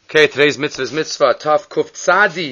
Okay, today's mitzvah is mitzvah Taf Kuf Tzadi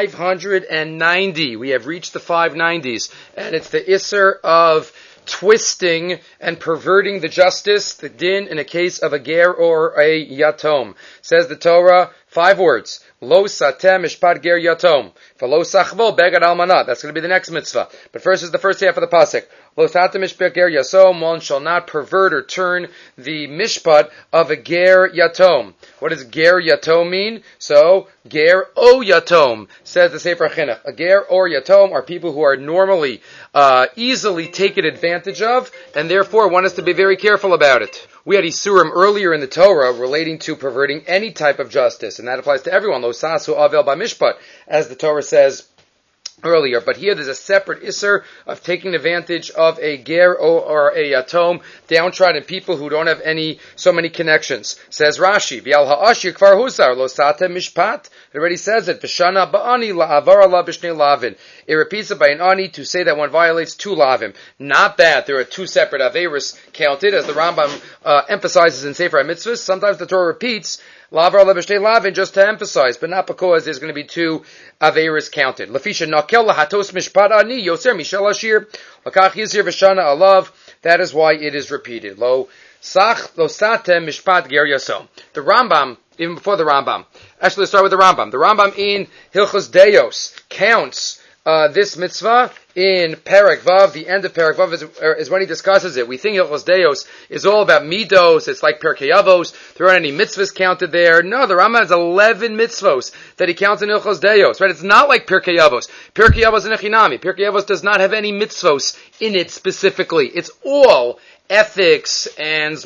590. We have reached the 590s, and it's the Isser of twisting and perverting the justice, the din, in a case of a ger or a yatom. Says the Torah, 5 words. Lo satem mishpat ger yatom. V'lo sachvo begad almanah. That's going to be the next mitzvah. But first is the first half of the pasuk. Lo satem mishpat ger yatom. One shall not pervert or turn the mishpat of a ger yatom. What does ger yatom mean? So, ger o yatom, says the Sefer Chinuch. A ger or yatom are people who are normally easily taken advantage of, and therefore one has to be very careful about it. We had Isurim earlier in the Torah relating to perverting any type of justice, and that applies to everyone. Lo sasu avel b'mishpat, as the Torah says earlier. But here there's a separate Isser of taking advantage of a ger or a yatom, downtrodden people who don't have so many connections. Says Rashi, V'al ha'ashir kvar husar, lo satem mishpat. It already says it, V'shana ba'ani la'avar ala b'shnei lavin. It repeats it by an ani to say that one violates 2 lavim. Not that there are 2 separate averis counted, as the Rambam emphasizes in Sefer HaMitzvahs. Sometimes the Torah repeats Lavar lebeshtei lavin just to emphasize, but not because there's going to be 2 averis counted. Lafisha nakel lahatos mishpat ani yoser mishel ashir lakach yizir v'shana alav. That is why it is repeated. Lo satem mishpat ger yasom. The Rambam, even before the Rambam, actually let's start with the Rambam. The Rambam in Hilchos Deos counts this mitzvah in Perek Vav. The end of Perek Vav is when he discusses it. We think Hilchos Deos is all about midos. It's like Pirkei Avos. There aren't any mitzvahs counted there. No, the Rambam has 11 mitzvahs that he counts in Hilchos Deos. Right? It's not like Pirkei Avos. Pirkei Avos and Echinami. Pirkei Avos does not have any mitzvahs in it specifically. It's all ethics and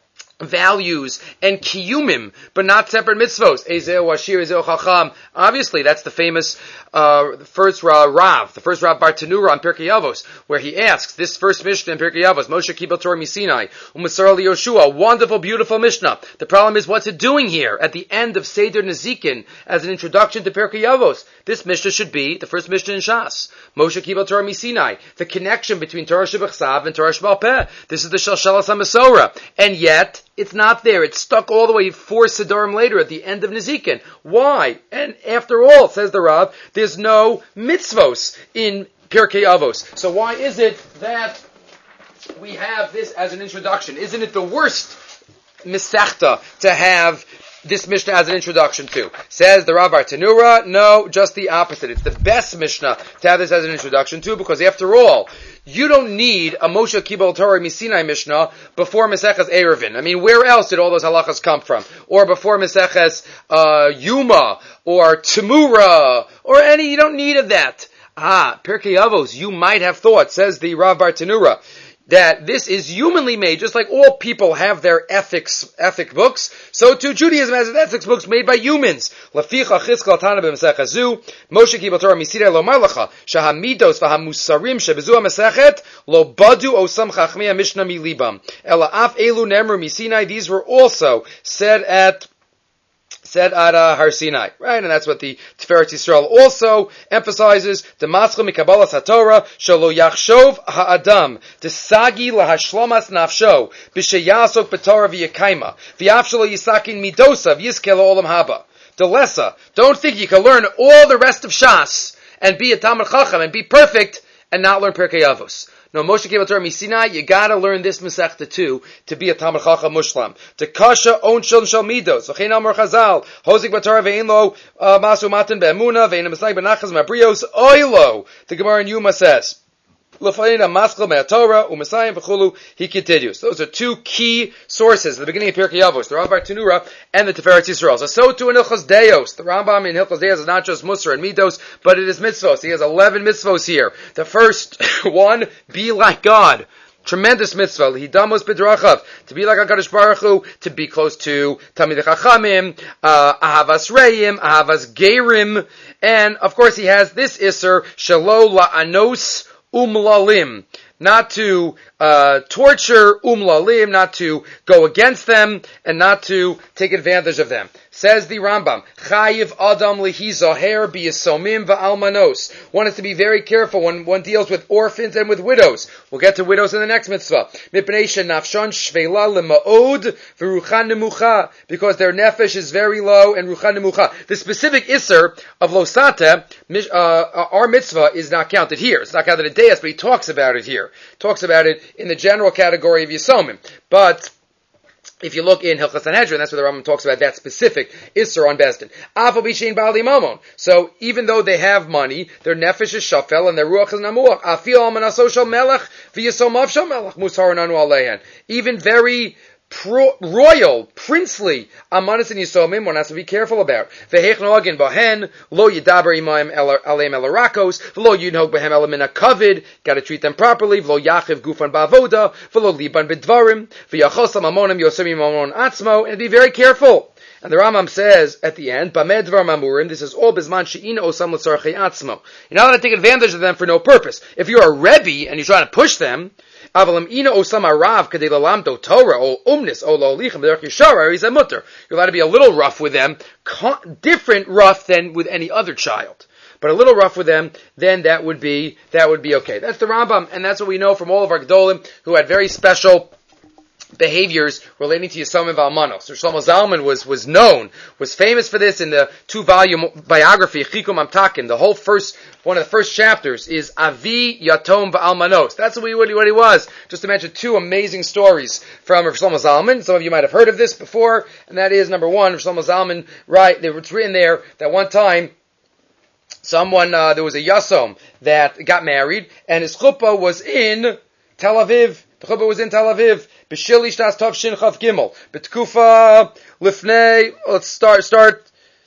values and kiyumim, but not separate mitzvos. Ezeu Ashir, Ezeu Chacham. Obviously, that's the famous first Rav Bartanura on Pirkei Avos, where he asks this first Mishnah in Pirkei Avos, Moshe Kibel Torah Misinai, Umasar li Yoshua, wonderful, beautiful Mishnah. The problem is, what's it doing here at the end of Seder Nezikin as an introduction to Pirkei Avos? This Mishnah should be the first Mishnah in Shas. Moshe Kibel Torah Misinai, the connection between Torah Shebechsav and Torah Shebal Peh. This is the Shalshalas HaMasorah, and yet it's not there. It's stuck all the way 4 Sidorim later at the end of Nezikin. Why? And after all, says the Rav, there's no mitzvos in Pirkei Avos. So why is it that we have this as an introduction? Isn't it the worst Masechta to have this Mishnah as an introduction to? Says the Rav Bartanura, no, just the opposite. It's the best Mishnah to have this as an introduction to, because after all, you don't need a Moshe Kibel Torah Misinai Mishnah before Maseches Eruvin. I mean, where else did all those halachas come from? Or before Maseches Yuma, or Temura, or any, you don't need that. Pirkei Avos, you might have thought, says the Rav Bartanura, that this is humanly made, just like all people have their ethic books, so too Judaism has its ethics books made by humans. Laficha Chizkel Tana b'Masechet Zu, Moshe Kibel Torah Misinai lo Malacha, Shahamidos v'Hamusarim shebezu HaMasechet lo Badu Osam Chachmei HaMishnah milibam. Ela Af Elu Nemru Misinai. These were also said at Har Sinai, right? And that's what the Tiferet Yisrael also emphasizes. The Maschel Mikabalas HaTorah Shelo Yachshov HaAdam Desagi LaHashlomas Nafsho B'Sheyasok B'Torah V'Yekaima V'Av Shelo Yisakin Midosa V'Yizke L'Olam Haba. Delesa, don't think you can learn all the rest of Shas and be a Talmid Chacham and be perfect and not learn Pirkei Avos. No, Moshe Kibel Torah Misinai, you gotta learn this Masechta too, to be a Talmid Chacham Mushlam. To Kasha on Shel Midos, V'chein Amar Chazal, Hozik B'Torah Ve'in Lo, Masu Matan Be'emuna, Ve'in Masnai B'Nachas Mabrios, Oilo. The Gemara in Yuma says, L'faina Maschel Me'atorah, U'Masayim V'chulu, he continues. Those are 2 key sources at the beginning of Pirkei Avos, the Rav Bartanura and the Tiferet Yisrael. So too in Hilchos Deos. The Rambam in Hilchos Deos is not just Musar and Midos, but it is mitzvos. He has 11 mitzvos here. The first one, be like God. Tremendous mitzvah. Lihidamos b'drachav. To be like HaKadosh Baruch Hu, to be close to Talmidei Chachamim, Ahavas Reim, Ahavas Gerim, and of course he has this Isser, Shelo La'anos Umlalim, not to torture umlalim, not to go against them, and not to take advantage of them. Says the Rambam, Chayiv Adam lihizaher biyasomim va'almanos. One has to be very careful when one deals with orphans and with widows. We'll get to widows in the next mitzvah. Mipnei shenafshon shveila lema'od v'ruchan nemucha, because their nefesh is very low and ruchan nemucha. The specific iser of losata, our mitzvah is not counted here. It's not counted in Deis, but he talks about it here. Talks about it in the general category of Yisomim. But if you look in Hilchos Sanhedrin, that's where the Rambam talks about that specific Isser on Bezdin. Afal b'shein ba'ali mamon. So even though they have money, their nefesh is shafel and their ruach is namuach. Afil almanaso shel melech v'yisomav shel melech musar nanu aleihen. Even very royal, princely amanis and yisomim, one has to be careful about. V'heich noagin bahen lo yidaber imayim aleim elarakos v'lo yinhog behem elamina kavid. Got to treat them properly. V'lo yachiv gufan ba'avoda v'lo liban b'dvarim v'yachos amamonim yosemim amon atzmo, and be very careful. And the Rambam says at the end, "Bamed dvar mamurim." This is all bisman she'ina osam l'tzarchei atzmo. You're not going to take advantage of them for no purpose. If you're a rebbe and you're trying to push them, avalam ina osam arav kadei lalamdo Torah o umnis o lo lichem b'derech yishara is a mutter. You're allowed to be a little rough with them, different rough than with any other child. But a little rough with them, then that would be okay. That's the Rambam, and that's what we know from all of our Gedolim who had very special behaviors relating to Yisomim v'Almanos. So Shlomo Zalman was famous for this in the 2-volume biography, Chikum Amtakin. The whole one of the first chapters is Avi Yatom v'Almanos. That's what he was. Just to mention 2 amazing stories from Shlomo Zalman. Some of you might have heard of this before, and that is, number 1, Shlomo Zalman, right, it's written there that one time, there was a Yasom that got married, and his chuppah was in Tel Aviv. The chuppah was in Tel Aviv. B'shili shtas tov shin chav gimel. B'tkufa lifnei. Let's start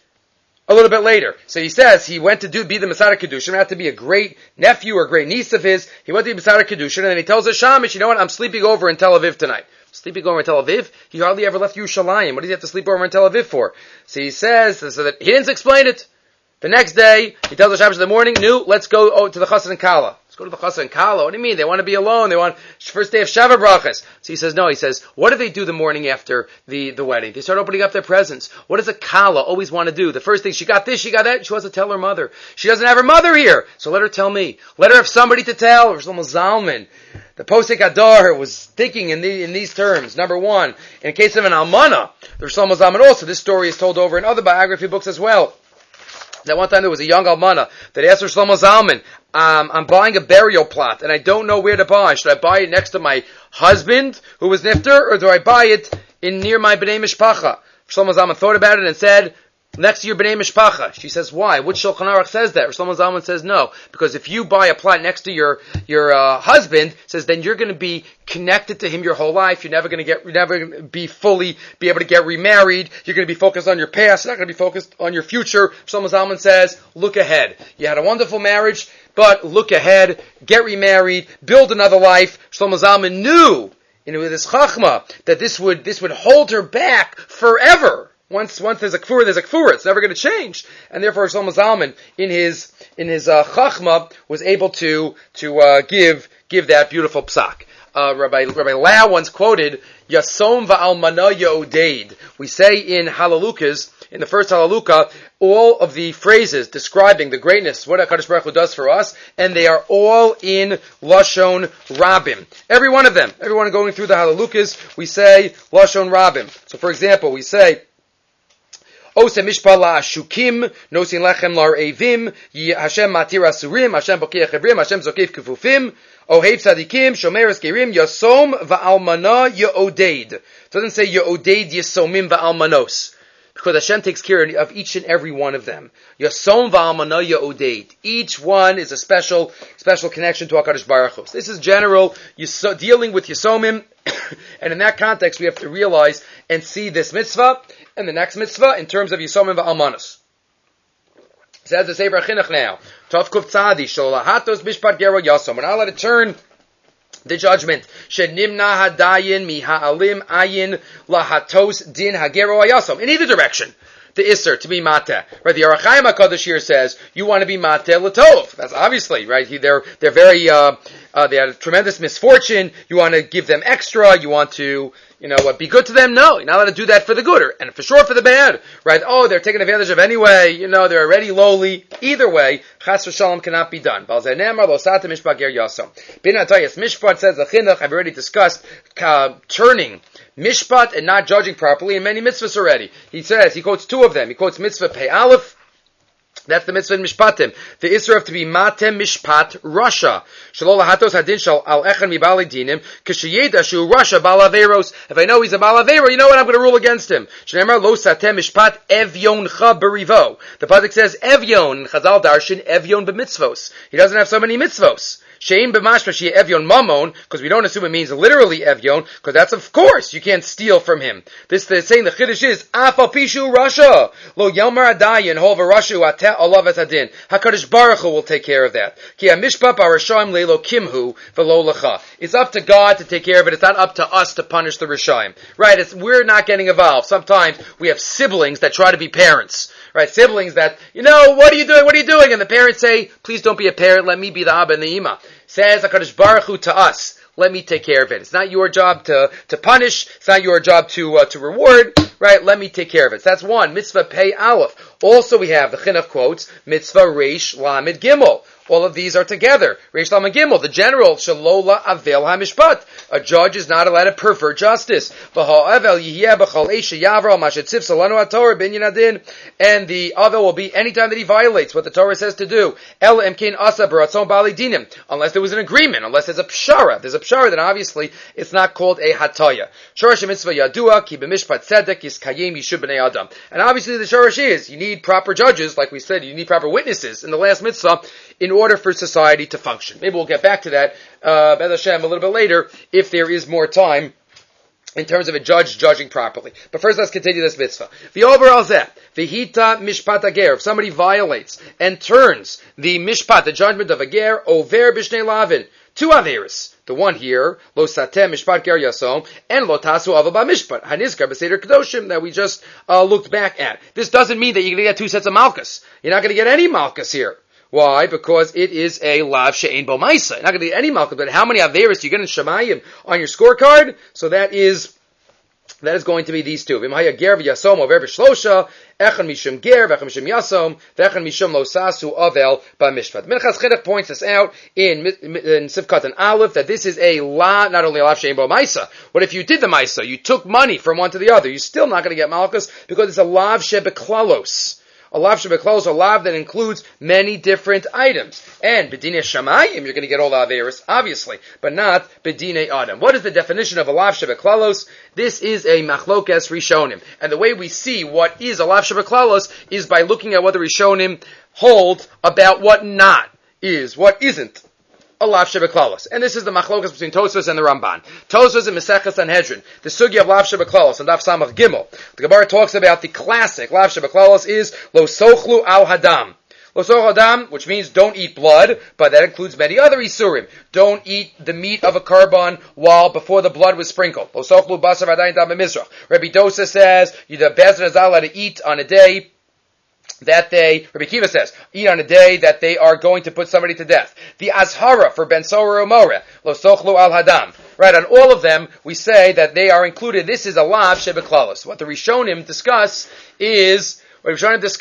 a little bit later. So he says he went to be the Masada Kedushin. Had to be a great nephew or great niece of his. He went to be Masada Kedushin, and then he tells the Shamish, you know what? I'm sleeping over in Tel Aviv tonight. Sleeping over in Tel Aviv? He hardly ever left Yerushalayim. What does he have to sleep over in Tel Aviv for? So he says so that he didn't explain it. The next day, he tells the Shamish in the morning, let's go to the Chassan and Kala. Go to the Chassan and Kala. What do you mean? They want to be alone. They want first day of Shabbat brachas. So he says, no. He says, what do they do the morning after the wedding? They start opening up their presents. What does a Kala always want to do? The first thing, she got this, she got that. She wants to tell her mother. She doesn't have her mother here. So let her tell me. Let her have somebody to tell. Shlomo Zalman, the Posek Adar, was thinking in these terms. Number 1, in case of an almana, there's Shlomo Zalman also. This story is told over in other biography books as well. That one time there was a young almana that asked her Shlomo Zalman, I'm buying a burial plot and I don't know where to buy. Should I buy it next to my husband who was nifter, or do I buy it near my bnei mishpacha? Shlomo Zalman thought about it and said, next to your bnei mishpacha. She says, why? Which Shulchan Aruch says that? Shlomo Zalman says no, because if you buy a plot next to your husband, says then you're going to be connected to him your whole life. You're never going to be able to get remarried. You're going to be focused on your past. You're not going to be focused on your future. Shlomo Zalman says, look ahead. You had a wonderful marriage, but look ahead. Get remarried. Build another life. Shlomo Zalman knew, with his chachma, that this would hold her back forever. Once there's a kfura, it's never going to change. And therefore Shlomo Zalman, in his chachma, was able to give that beautiful psak. Rabbi Lau once quoted, Yasom va'almana yo'odeid. We say in Halalukas, in the first Halaluka, all of the phrases describing the greatness, what HaKadosh Baruch Hu does for us, and they are all in Lashon Rabim. Every one of them. Everyone going through the Halalukas, we say Lashon Rabim. So for example, we say, Ose mishpah la'ashukim, nosin lechem la'r'evim, Hashem matir asurim, Hashem bokeh chevrim, Hashem zokef kefufim, Ohev tzadikim, shomer eskerim, yasom va'almana yo'odeid. It doesn't say yo'odeid yasomim va'almanos, because Hashem takes care of each and every one of them. Yasom va'almana yo'odeid. Each one is a special connection to HaKadosh Baruch Hu. This is general, dealing with Yasomim, and in that context we have to realize and see this mitzvah and the next mitzvah in terms of Yisomim va'almanos. Says the Sefer Chinuch now, Tov Kuf Tzadi, Sholahatos Bishpat Gero Yasom. We're not allowed to turn the judgment. Shenimna hadayin mi ha'alim ayin lahatos din hagero yasom. In either direction. the Isser to be Mateh. Right? The Orach Chaim HaKadosh here says, you want to be Mateh L'Tov. That's obviously, right? They're very, they had a tremendous misfortune. You want to give them extra. You want to, be good to them? No, you're not allowed to do that for the good, and for sure for the bad, right? Oh, they're taken advantage of anyway, they're already lowly. Either way, chas v'shalom cannot be done. Bal zenemar lo sata mishpat ger yasom. Bin Atayas Mishpat says the chinuch, I've already discussed, turning mishpat and not judging properly in many mitzvahs already. He quotes two of them. He quotes mitzvah pei aleph. That's the mitzvah in Mishpatim. The Isra of to be Matem Mishpat Rasha. Shalol Hatos Hadin Shal Al Echan Mibali Dinim. Kishayeda Shu Rasha Balaveros. If I know he's a Balavero, you know what? I'm going to rule against him. Shneimar Lo Satem Mishpat Evyon Cha Berivo. The pasuk says Evyon. Chazal Darshan Evyon b'mitzvos. He doesn't have so many mitzvos. Shein b'mashma she evyon mamon, because we don't assume it means literally evyon, because that's of course you can't steal from him. This saying the chiddush is afal pishu rasha lo yomar adayin hova rashu ate olav et adin. Hakadosh Baruch Hu will take care of that. Ki hamishpat barashaim leilo kimhu v'lo lecha. It's up to God to take care of it. It's not up to us to punish the rishaim. Right? We're not getting involved. Sometimes we have siblings that try to be parents. Right? Siblings that, what are you doing? What are you doing? And the parents say, please don't be a parent. Let me be the Abba and the Ima. Says HaKadosh Baruch Hu to us, let me take care of it. It's not your job to punish. It's not your job to reward. Right? Let me take care of it. So that's one. Mitzvah Pei Aleph. Also we have the Chinuch quotes, Mitzvah Reish Lamed Gimel. All of these are together. Reish Lamed Gimel, the general, Shalola Avel HaMishpat. A judge is not allowed to pervert justice. And the Avel will be any time that he violates what the Torah says to do. Unless there was an agreement, unless there's a pshara. There's a pshara, then obviously it's not called a hataya. Shorosh mitzvah yadua, ki b'mishpat tzedek yiskayim yishub b'nei adam. And obviously the shorosh is, you need proper judges, like we said, you need proper witnesses in the last mitzvah in order for society to function. Maybe we'll get back to that, B'ez Hashem, a little bit later, if there is more time, in terms of a judge judging properly. But first let's continue this mitzvah. V'over al zeh, v'hita mishpat ager, if somebody violates and turns the mishpat, the judgment of a ger, over b'shnei lavin, two averis. The one here, lo satem mishpat ger yasom, and lo tasu ava mishpat, hanizkar b'seder kedoshim, that we just looked back at. This doesn't mean that you're going to get two sets of malchus. You're not going to get any malchus here. Why? Because it is a lav she'ein bo ma'isa. You're not going to get any malchus, but how many averis do you get in Shemayim on your scorecard? So that is going to be these two. V'imhaya ger v'yasom over b'shlosha, echan mishum ger, v'echan mishum yasom, v'echan mishum lo sasu avel ba'mishpat. Minchas Chinuch points this out in Sivkat and Aleph, that this is a not only a lav she'ein bo ma'isa. What if you did the ma'isa? You took money from one to the other. You're still not going to get malchus, because it's a lav she'beklalos. A lav shebeklalos, a lav that includes many different items. And b'dinei shamayim, you're going to get all the averis, obviously, but not b'dinei adam. What is the definition of a lav shebeklalos? This is a machlokes rishonim. And the way we see what is a lav shebeklalos is by looking at what the rishonim hold about what not is, what isn't a lav shebeklalos. And this is the machlokas between Tosfos and the Ramban. Tosfos in Maseches Sanhedrin, the sugya of lav shebeklalos, and Daf Samach Gimel. The Gemara talks about the classic lav shebeklalos is lo sochlu al hadam. Lo sochlu hadam, which means don't eat blood, but that includes many other isurim. Don't eat the meat of a korban while before the blood was sprinkled. Lo sochlu basar v'adayin tam b'mizrach. Rabbi Dosa says the bezin is not allowed to eat on a day that Rabbi Kiva says, eat on a day that they are going to put somebody to death. The Azhara for Ben Sora Umore, Lo Sochlu Al Hadam. Right, on all of them, we say that they are included. This is a lav shebeklalos. What the Rishonim discuss is, what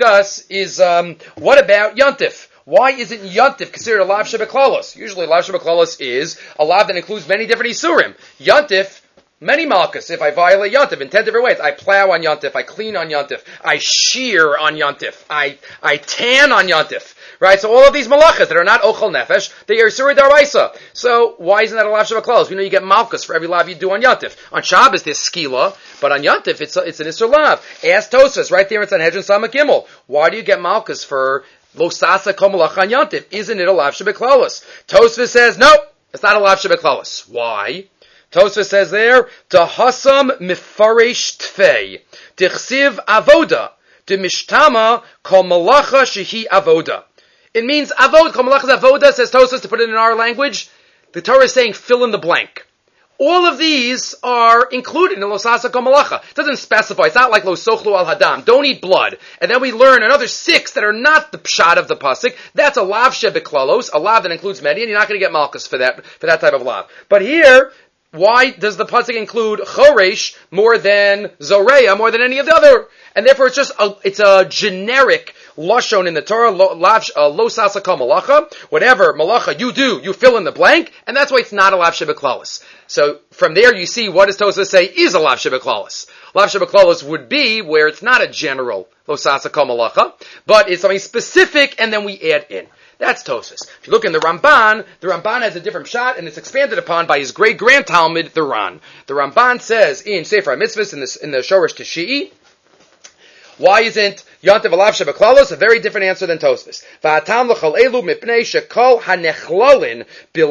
about Yontif? Why isn't Yontif considered a lav shebeklalos? Usually lav shebeklalos is a lav that includes many different isurim. Yontif, many malchus. If I violate Yontif in 10 different ways, I plow on Yontif, I clean on Yontif, I shear on Yontif, I tan on Yontif. Right? So all of these malachas that are not ochel nefesh, they are Surah Daraisa. So why isn't that a lav shebeklalos? We know you get malchus for every lav you do on Yontif. On Shabbos there's skila, but on Yontif it's an Isser lav. Ask Tosfos, right there in Sanhedrin Samach Gimel. Why do you get malchus for lo sasa kol malach on Yontif? Isn't it a lav shebeklalos? Tosfos says, nope, it's not a lav shebeklalos. Why? Tosfos says there, Tahasam mifaresh tfei, tichsiv avoda, de mishtama kol malacha shehi avoda. It means avoda, kol malacha avoda, says Tosfos, to put it in our language. The Torah is saying fill in the blank. All of these are included in Lo Sasa Kol Malacha. It doesn't specify. It's not like Lo Sochlu Al Hadam. Don't eat blood. And then we learn another 6 that are not the pshat of the pasuk. That's a lav shebeklalos, a lav that includes many, and you're not going to get malchus for that type of lav. But here, why does the pasuk include choresh more than zoreya, more than any of the other? And therefore, it's a generic lashon in the Torah, lo sasa kol malacha. Whatever malacha you do, you fill in the blank, and that's why it's not a lav shebeklalos. So from there, you see what does Tosfos say is a lav shebeklalos. Lav shebeklalos would be where it's not a general lo sasa kol malacha, but it's something specific, and then we add in. That's Tosfos. If you look in the Ramban has a different shot, and it's expanded upon by his great-grand Talmud, the Ran. The Ramban says in Sefer HaMitzvahs, in the Shoresh Teshii, why isn't Yontiv alav shebeklalos? A very different answer than Tosfos. Va'atam l'chol elu mipnei shekol hanechlalin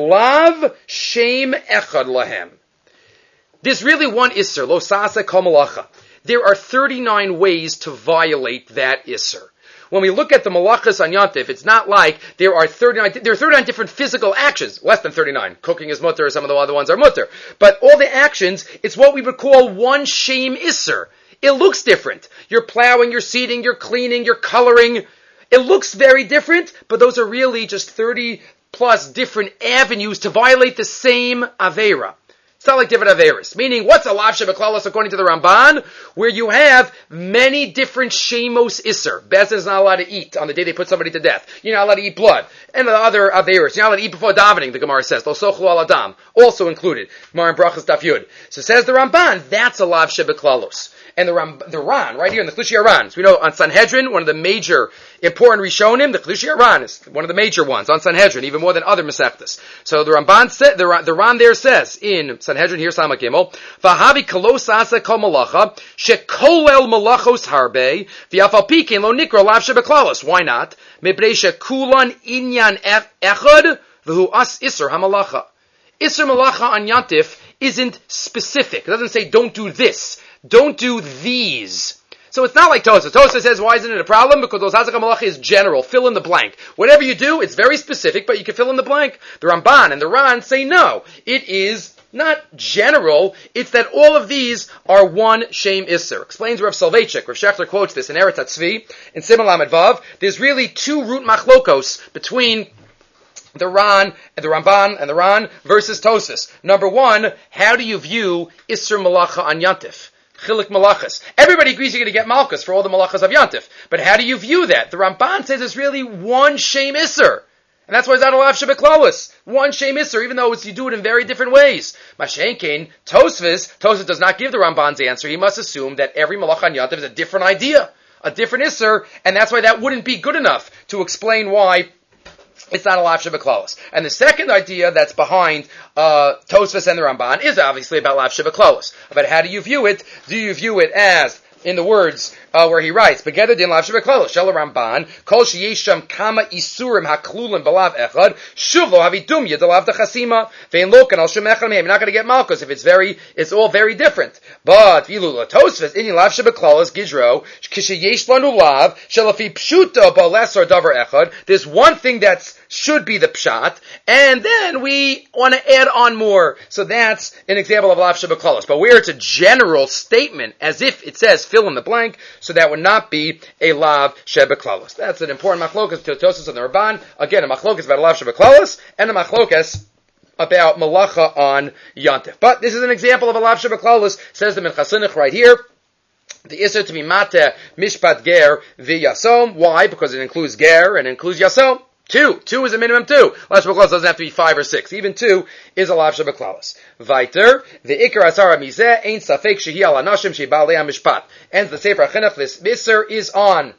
bilav shem echad lahem. There's really one isser, lo sasa kol malacha. There are 39 ways to violate that isser. When we look at the malachas on Yontif, it's not like there are 39 different physical actions, less than 39. Cooking is mutter, some of the other ones are mutter. But all the actions, it's what we would call one shame isser. It looks different. You're plowing, you're seeding, you're cleaning, you're coloring. It looks very different, but those are really just 30 plus different avenues to violate the same Aveira. It's not like different Aveiras. Meaning, what's a lav shebeklalos according to the Ramban? Where you have many different shemos isser. Bezdin is not allowed to eat on the day they put somebody to death. You're not allowed to eat blood. And the other Aveiras. You're not allowed to eat before davening, the Gemara says. Lo sochlu al adam. Also included. Gemara and Brachas Daf Yud. So says the Ramban, that's a lav shebeklalos. And the Ran, right here in the Chlushi Ran. So we know on Sanhedrin, one of the major important Rishonim, the Chlushi Ran is one of the major ones on Sanhedrin, even more than other Masechtas. So the Ramban said, the Ran there says in Sanhedrin here, Samach Gimel, V'havi kalos asa kol malacha shekolel malachos harbe v'afal pikein lo nikra lav shebeklalos. Why not? Mipnei shekulan inyan echad v'hu as iser hamalacha. Iser malacha on Yantif isn't specific. It doesn't say don't do this. Don't do these. So it's not like Tosfos. Tosfos says, why isn't it a problem? Because Lo Sasa Kol Malacha is general. Fill in the blank. Whatever you do, it's very specific, but you can fill in the blank. The Ramban and the Ran say no. It is not general. It's that all of these are one shame isser. Explains Rav Soloveitchik. Rav Shechter quotes this in Eretz HaTzvi. In Siman Lamed Vav, there's really 2 root machlokos between the Ran and the Ramban and the Ran versus Tosfos. Number 1, how do you view Isser Malacha on Yantif? Chilik Malachas. Everybody agrees you're going to get Malchus for all the Malachas of Yantif. But how do you view that? The Ramban says it's really one shame Isser. And that's why it's not a lav shebeklalos. One shame Isser, even though you do it in very different ways. Mashenkein, Tosfos does not give the Ramban's answer. He must assume that every Malach on Yantif is a different idea, a different Isser, and that's why that wouldn't be good enough to explain why it's not a lav shebeklalos. And the second idea that's behind Tosfos and the Ramban is obviously about lav shebeklalos. But how do you view it? Do you view it as, in the words where he writes, "Begeder din lav shebeklalos shel Ramban kol sheyesham kama isurim haklulim belav echad shuv lo havidum yedalav dechasima vein lokan al shem echad mehem." You're not going to get malchus if it's all very different. But vilu la Tosfos in lav shebeklalos gidro kisheyesh lanu lav shelafi pshuto balesor davar echad. There's one thing that should be the pshat, and then we want to add on more. So that's an example of lav shebeklalos. But where it's a general statement, as if it says fill in the blank, so that would not be a lav shebeklalos. That's an important machlokas to Tosfos and the Ramban. Again, a machlokas about a lav shebeklalos, and a machlokas about malacha on Yantif. But this is an example of a lav shebeklalos, says the Minchas Chinuch right here. The Isser to be mate mishpat ger v'yasom. Why? Because it includes ger and includes yasom. 2 is a minimum 2. Lav shebeklalos doesn't have to be 5 or 6. Even 2 is a lav shebeklalos. Weiter, the ikar asara mizeh ein safek shehi al anashim shebalei mishpat. And the Sefer HaChinuch, this Isser is on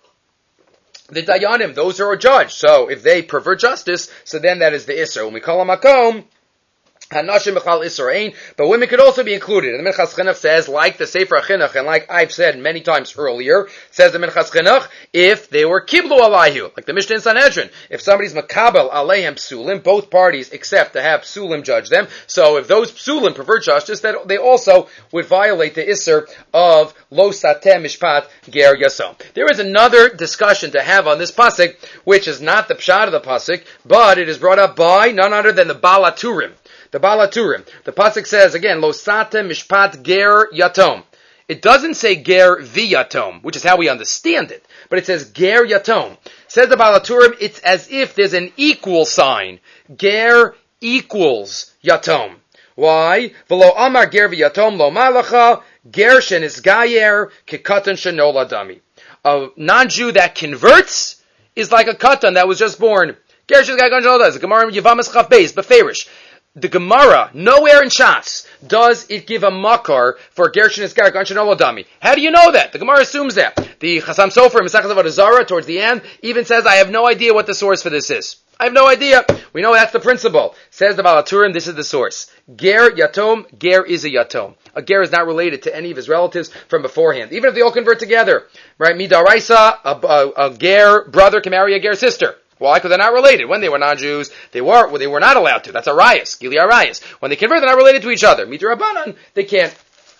the dayanim, those who are judged. So if they pervert justice, so then that is the Isser. When we call a makom, Hanashim Bechal Isra'in, but women could also be included. And the Minchas Chinuch says, like the Sefer HaChinuch, and like I've said many times earlier, says the Minchas Chinuch, if they were Kiblu Alayhu, like the Mishnah in Sanhedrin, if somebody's Makabel Aleihem Psulim, both parties accept to have Psulim judge them, so if those Psulim pervert justice, that they also would violate the Isser of Lo Sateh Mishpat Ger Yasom. There is another discussion to have on this pasuk, which is not the pshat of the pasuk, but it is brought up by none other than the Baal HaTurim. The Balaturim. The pasuk says again, Lo satem mishpat ger yatom. It doesn't say ger viyatom, which is how we understand it, but it says ger yatom. Says the Balaturim, it's as if there's an equal sign. Ger equals yatom. Why? V'lo amar ger viyatom lo malacha ger shenis gayer kekatan shenola dami. A non-Jew that converts is like a katan that was just born. Ger shenis gayer kekatan shenola dami. The Gemara in Yavamas Chaf Beis beferish. The Gemara, nowhere in Shas, does it give a makar for Gershon Iskar Ganshin Oladami. How do you know that? The Gemara assumes that. The Chasam Sofer in Masechtas Avodah Zarah, towards the end, even says, I have no idea what the source for this is. I have no idea. We know that's the principle. Says the Balaturim, this is the source. Ger Yatom, Ger is a Yatom. A Ger is not related to any of his relatives from beforehand. Even if they all convert together. Right? Midaraisa, a Ger brother can marry a Ger sister. Why? Because they're not related. When they were non-Jews, they were not allowed to. That's a rayas, Gili Arayas. When they convert, they're not related to each other. Mitra Rabbanan, they can't.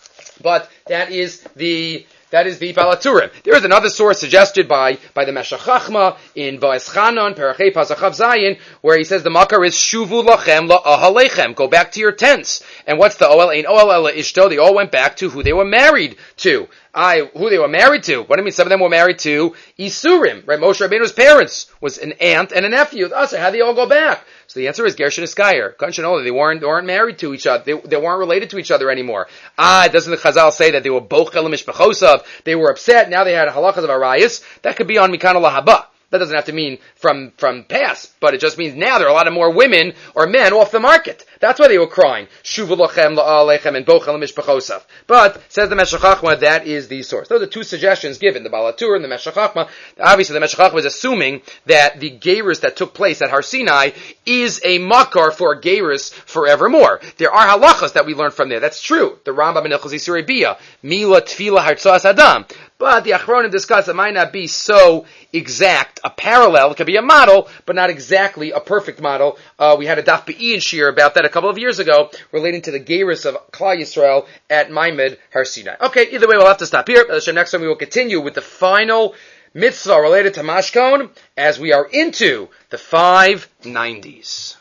But that is the Balaturim. There is another source suggested by the Meshech Chachma in Va'es Chanon, Perachei Pasachav Zayin, where he says the makar is Shuvu lachem la'ahalechem. Go back to your tents. And what's the Oel? Ein Oel ela ishto. They all went back to who they were married to. Who they were married to. What do you mean? Some of them were married to Isurim, right? Moshe Rabbeinu's parents was an aunt and a nephew. So how do they all go back? So the answer is Gershon Iskayer. They weren't married to each other. They weren't related to each other anymore. Doesn't the Chazal say that they were bochel mishpachosav? They were upset. Now they had halachas of arayis. That could be on mikana lahaba. That doesn't have to mean from past, but it just means now there are a lot of more women or men off the market. That's why they were crying. Shuvu lachem la'alechem and bochel mishpachosav. But, says the Meshech Chachma, that is the source. Those are two suggestions given, the Balatur and the Meshech Chachma. Obviously the Meshech Chachma is assuming that the gerus that took place at Har Sinai is a makar for a gerus forevermore. There are halachas that we learn from there. That's true. The Rambam in Ilchos Yisurei Bia, Mila Tfila Hartzas Adam. But the Achronim discuss it might not be so exact. A parallel, it could be a model, but not exactly a perfect model. We had a Daf Be'in shir about that a couple of years ago, relating to the gerus of Klal Yisrael at Maimed Har Sinai. Okay, either way, we'll have to stop here. Next time we will continue with the final mitzvah related to Mashkon, as we are into the 590s.